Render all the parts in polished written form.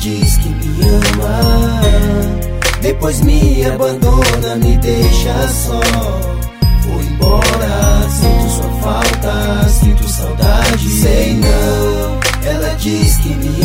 diz que me ama, depois me abandona, me deixa só. Vou embora, sinto sua falta, sinto saudade. Sei não, ela diz que me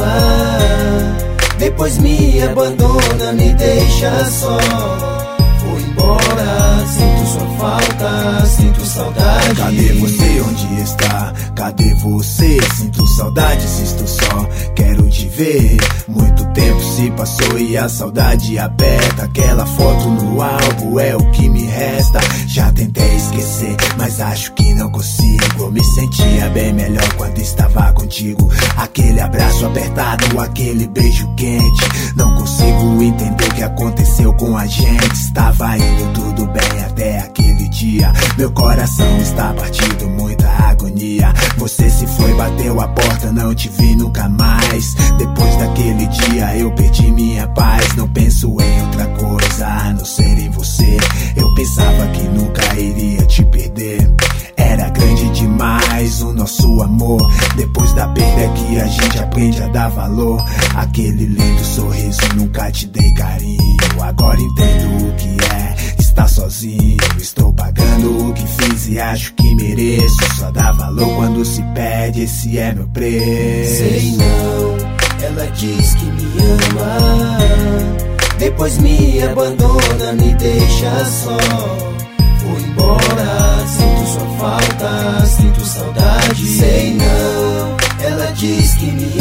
ama, depois me abandona, me deixa só. Vou embora, sinto sua falta, sinto saudade. Cadê você, onde está? Cadê você? Sinto saudade, se estou só, quero te ver. Muito tempo se passou e a saudade aperta. Aquela foto no álbum é o que me resta. Já tentei esquecer, mas acho que não consigo. Eu me sentia bem melhor quando estava contigo. Aquele abraço apertado, aquele beijo quente. Não consigo entender o que aconteceu com a gente. Estava indo tudo bem até aquele dia. Meu coração está partido, muita agonia. Você se foi, bateu a porta, não te vi nunca mais. Depois daquele dia eu perdi minha paz. Não penso em outra coisa a não ser em você. Eu pensava que nunca iria te perder. Era grande demais o nosso amor. Depois da perda que a gente aprende a dar valor. Aquele lindo sorriso, nunca te dei carinho. Agora entendo o que é estar sozinho. Estou pagando o que fiz e acho que mereço. Só dá valor quando se perde, esse é meu preço. Sei não, ela diz que me ama, depois me abandona, me deixa só. Vou embora, sinto sua falta, sinto saudade. Sei não, ela diz que me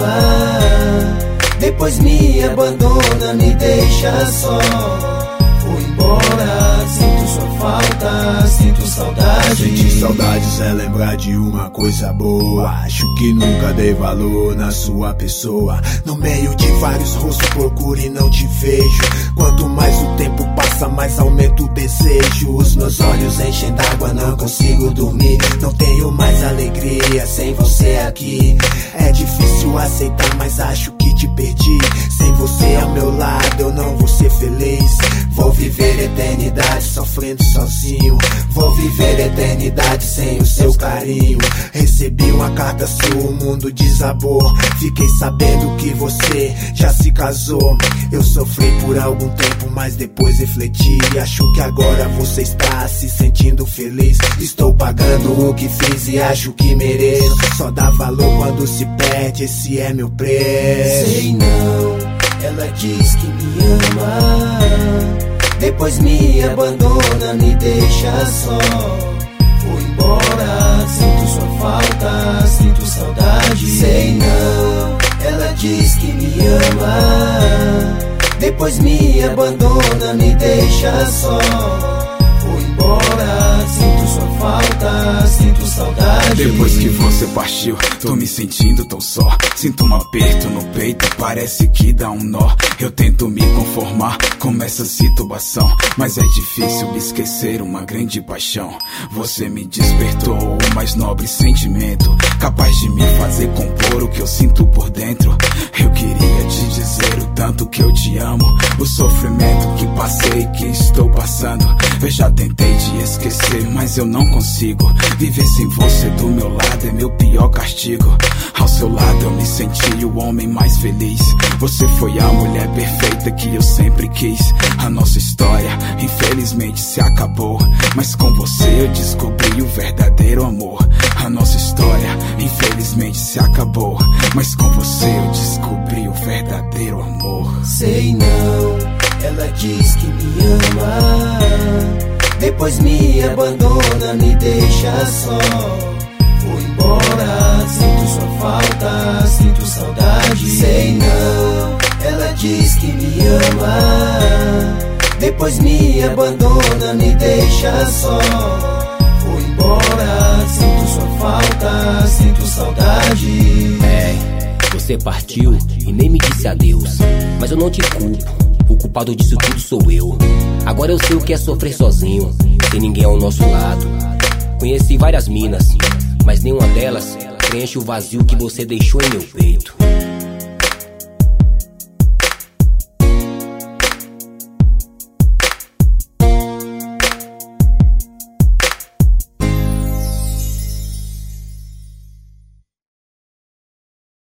ama, depois me abandona, me deixa só. Vou embora, sinto sua falta, sinto saudade. Sentir saudades é lembrar de uma coisa boa. Acho que nunca dei valor na sua pessoa. No meio de vários rostos procuro e não te vejo. Quanto mais o tempo passa, mais aumenta o desejo. Os meus olhos enchem d'água, não consigo dormir. Não tenho mais alegria sem você aqui. É difícil aceitar, mas acho que te perdi. Sem você ao meu lado eu não vou ser feliz. Vou viver eternidade sofrendo sozinho. Vou viver eternidade sem o seu carinho. Recebi uma carta sua, o mundo desabou. Fiquei sabendo que você já se casou. Eu sofri por algum tempo, mas depois refleti. Acho que agora você está se sentindo feliz. Estou pagando o que fiz e acho que mereço. Só dá valor quando se perde, esse é meu preço. Sei não, ela diz que me ama, depois me abandona, me deixa só. Vou embora, sinto sua falta, sinto saudade. Sei não, ela diz que me ama, depois me abandona, me deixa só. Vou embora, sinto sua falta, sinto saudade. Depois que você partiu, tô me sentindo tão só. Sinto um aperto no peito, parece que dá um nó. Eu tento me conformar com essa situação, mas é difícil me esquecer uma grande paixão. Você me despertou o mais nobre sentimento, capaz de me fazer compor o que eu sinto por dentro. Eu queria te dizer o tanto que eu te amo, o sofrimento que passei, que estou passando. Eu já tentei te esquecer, mas eu não consigo. Viver sem você do meu lado é meu pior castigo. Ao seu lado eu me senti o homem mais feliz. Você foi a mulher perfeita que eu sempre quis. A nossa história infelizmente se acabou, mas com você eu descobri o verdadeiro amor. A nossa história infelizmente se acabou, mas com você eu descobri o verdadeiro amor. Sei não, ela diz que me ama, depois me abandona, me deixa só. Vou embora, sinto sua falta, sinto saudade. Sei não, ela diz que me ama, depois me abandona, me deixa só. Vou embora, sinto sua falta, sinto saudade. Você partiu e nem me disse adeus, mas eu não te culpo, o culpado disso tudo sou eu. Agora eu sei o que é sofrer sozinho, sem ninguém ao nosso lado. Conheci várias minas, mas nenhuma delas preenche o vazio que você deixou em meu peito.